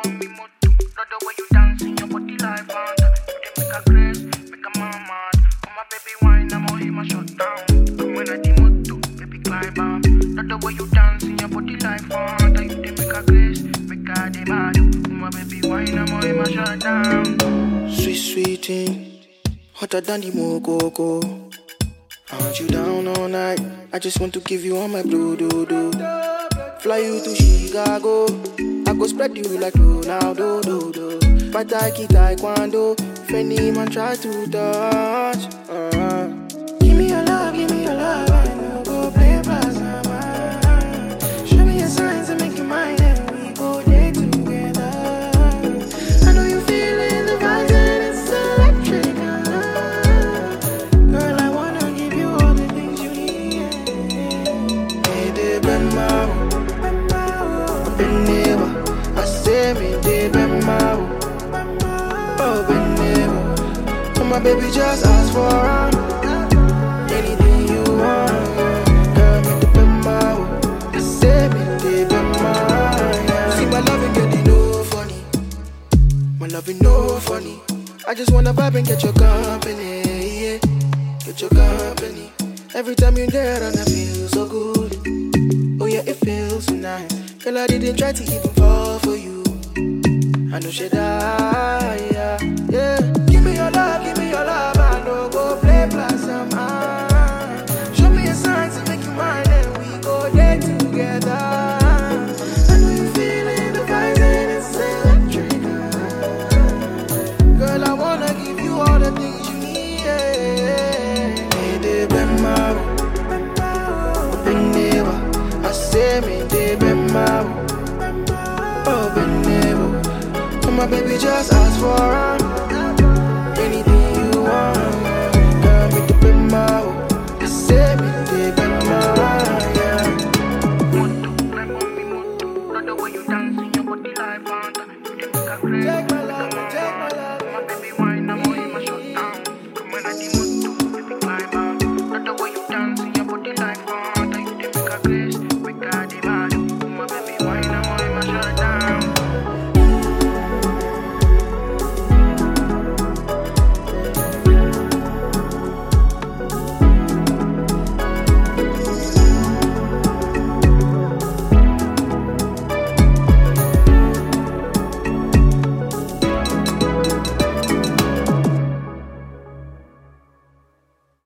want me more too. Love the way you dance in your body like Fanta. You dey make a grace, make a man mad. Oh my baby wine, I'm all in my shut down. Come when I the moto, baby climb on. Love the way you dance in your body like Fanta. You dey make a grace, make a dey mad. Oh my baby wine, I'm all in my shut down. Sweet, sweet thing, hotter than the mococo. I want you down all night. I just want to give you all my blue do. Fly you to Chicago. I go spread you like Ronaldo do. Fight taekwondo. If any man try to touch, give me your love, give me your love. I know go play Show me your signs and make you mine, and we go day together. I know you feeling the vibes and it's electric. Girl, I wanna give you all the things you need. Hey, de bema, beneva. I say me de bema. Oh, beneva. So my baby just ask for anything you want. Girl, me de bema. I say me de bema. See my loving getting no funny. My loving no funny. I just wanna vibe and get your company, yeah. Get your company. Every time you're there and I feel so good. Oh yeah, it feels so nice. Girl, I didn't try to even fall for you. I know she die, yeah. Give me your love, give me your love. I know go play blossom. Show me your signs and make you mine, and we go there together. I know you feeling the vibes and it's electric. Girl, I wanna give you all the things you need. Hey, de bema, beneva. I say me de bema, oh beneva. So my baby just ask for anything you want. Girl, me de bema, I say me de bema, yeah. Moto, climb on me moto. Love the way you dance in your body like Fanta. You dey make a grace, Take my make a love, man take my mad. love. My baby wine, I'm all in my shut down. Come when I the moto, baby climb on. Love the way you dance in your body like Fanta. You dey make a grace,